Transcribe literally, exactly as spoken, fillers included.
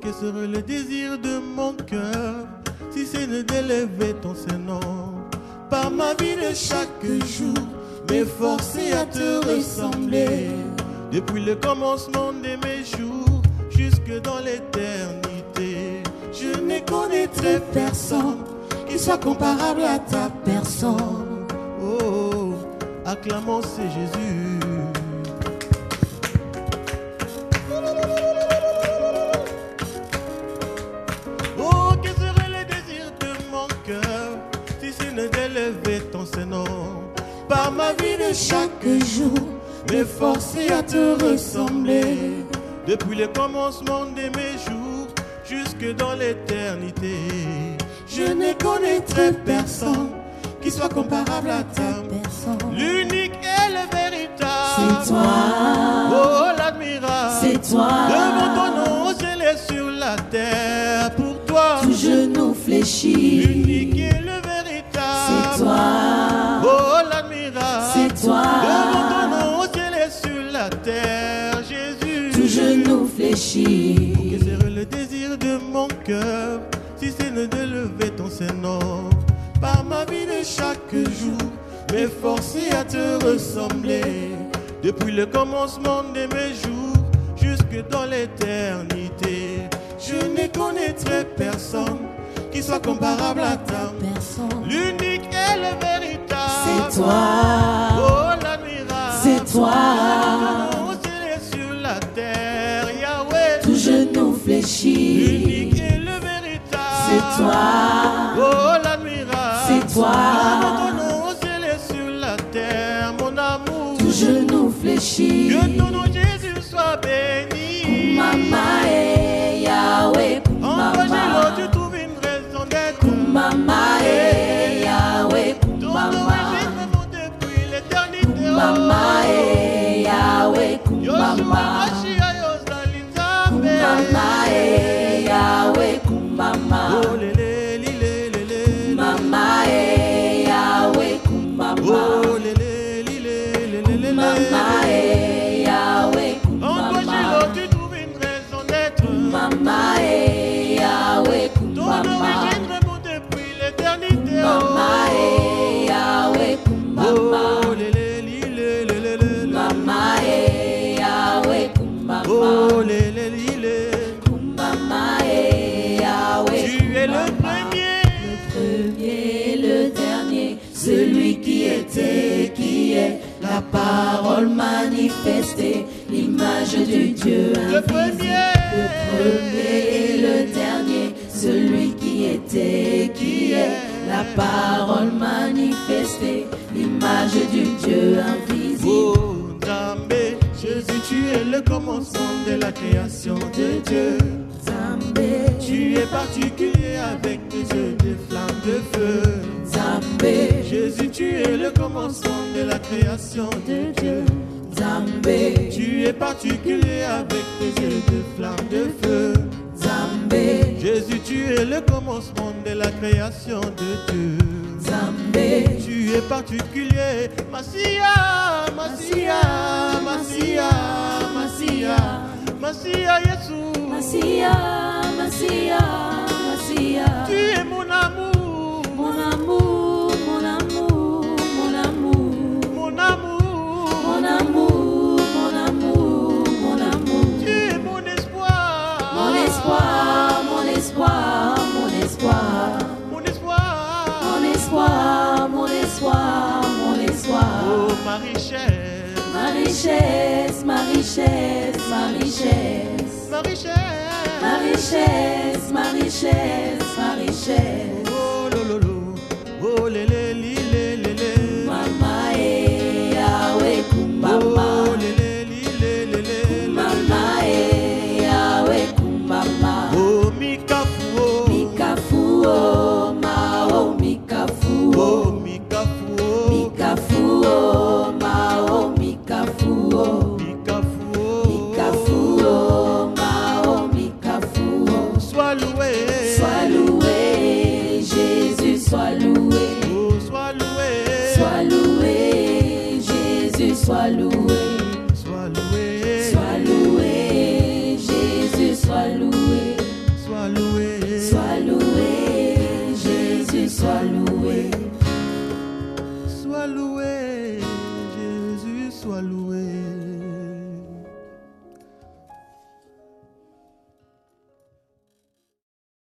quel serait le désir de mon cœur si c'est ne d'élever ton Saint-Nom? Par ma vie de chaque jour, m'efforcer à te ressembler. Depuis le commencement de mes jours, jusque dans l'éternité, je ne connaîtrai personne qui soit comparable à ta personne. Oh, acclamons c'est Jésus. Oh, quel serait le désir de mon cœur si ce n'est d'élever ton Saint-Nom? Par ma vie de chaque jour, m'efforcer à te ressembler. Depuis le commencement de mes jours, jusque dans l'éternité, je ne connaîtrai personne qui soit comparable à ta personne. L'unique et le véritable, c'est toi. Oh, l'admirable, c'est toi. Devant ton nom au ciel et sur la terre, pour toi, tout genou fléchit. L'unique et le véritable, c'est toi. Oh, l'admirable, c'est toi. Devant ton nom au ciel et sur la terre, Jésus, tout genou fléchit. Pour que serait le désir de mon cœur si c'est ne de lever ton Saint-Nom? Par ma vie de chaque jour, m'efforcer à te ressembler. Depuis le commencement de mes jours, jusque dans l'éternité, je ne connaîtrai personne qui soit comparable à ta personne. L'unique et le véritable, c'est toi. Oh, l'admirable, c'est toi. Au ciel et sur la terre, Yahweh, tout genou fléchit. L'unique et le véritable, c'est toi. Oh, l'admirable, c'est toi. Ton nom au ciel et sur la terre, mon amour, tout genou fléchit. Que ton nom Jésus soit béni. Mama et Yahweh, Mama, tu trouves une raison d'être. Mama et Yahweh, Mama, depuis l'éternité. Mama et Yahweh, Mama, Mama et Yahweh, Mama, oh lélé, lélé, lélé, Mama et Yahweh, Mama, oh lélé, lélé, lélé, Mama et Yahweh, Mama, tu trouves une raison d'être. Mama et Yahweh, Ton Mama, origine remonte depuis l'éternité. Mama et Yahweh, Mama, oh lélé, lélé, lélé, Mama et Yahweh, Mama, oh lélé, lélé, Mama et Yahweh, tu es le premier, le premier, le dernier, celui qui était, qui est, la parole manifestée, l'image du Dieu invisible. le premier, le premier et le dernier, celui qui était, qui est, la parole manifestée, l'image du Dieu invisible. oh Zambé, Jésus, tu es le commencement de la création de Dieu. Zambé, Tu es particulier avec tes yeux de flammes de feu. Zambé, Jésus, tu es le commencement de la création de Dieu. Zambé, Tu es particulier avec tes yeux de flammes de feu. Zambé, Jésus, tu es le commencement de la création de Dieu. Zambé, Tu es particulier, Massia, Massia, Massia, Massia, Massia, Jésus. Massia, Massia, Massia. Tu es mon amour, Mon amour, mon amour, mon amour, mon amour, mon amour, mon amour, mon amour. Tu es mon espoir, Mon espoir, mon espoir, mon espoir, mon espoir, mon espoir, mon espoir, mon espoir. oh ma richesse, Ma richesse, ma richesse, ma richesse, ma richesse, ma richesse, ma richesse, ma richesse. oh lolo, oh lélé, lélé, lélé, Mama et Yahweh, oh Kumbama. lélé, lélé, lélé, Mama et Yahweh, Kumbama. oh mikafu, oh Mikafu, oh, Mao, Mikafu, oh oh. mikafu, oh Mikafu, oh, Mao, Mikafu, oh. mikafu, Mikafu, oh, Mao, Mikafu, oh. sois loué, Sois loué, Jésus, sois loué. oh sois loué, Sois loué, Jésus, sois loué. sois loué, Sois loué, Jésus, sois loué. soit loué.